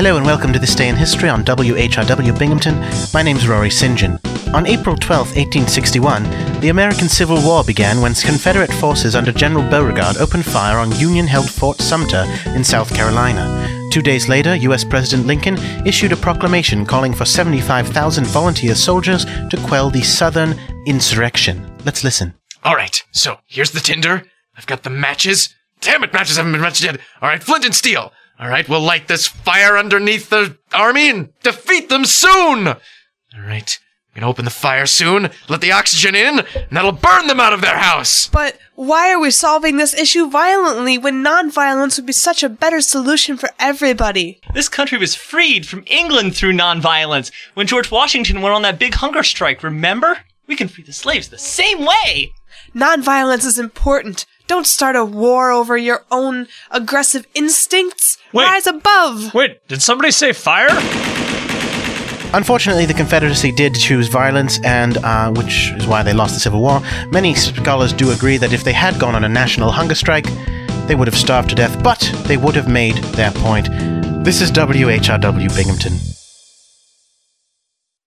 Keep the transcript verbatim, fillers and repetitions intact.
Hello and welcome to This Day in History on W H R W Binghamton. My name's Rory Saint John. On April twelfth, eighteen sixty-one, the American Civil War began when Confederate forces under General Beauregard opened fire on Union-held Fort Sumter in South Carolina. Two days later, U S President Lincoln issued a proclamation calling for seventy-five thousand volunteer soldiers to quell the Southern insurrection. Let's listen. All right, so here's the tinder. I've got the matches. Damn it, matches haven't been matched yet. All right, flint and steel. All right, we'll light this fire underneath the army and defeat them soon. All right, I'm gonna open the fire soon, let the oxygen in, and that'll burn them out of their house. But why are we solving this issue violently when non-violence would be such a better solution for everybody? This country was freed from England through non-violence when George Washington went on that big hunger strike, remember? We can free the slaves the same way. Non-violence is important. Don't start a war over your own aggressive instincts. Wait. Rise above. Wait, did somebody say fire? Unfortunately, the Confederacy did choose violence, and uh, which is why they lost the Civil War. Many scholars do agree that if they had gone on a national hunger strike, they would have starved to death, but they would have made their point. This is W H R W Binghamton.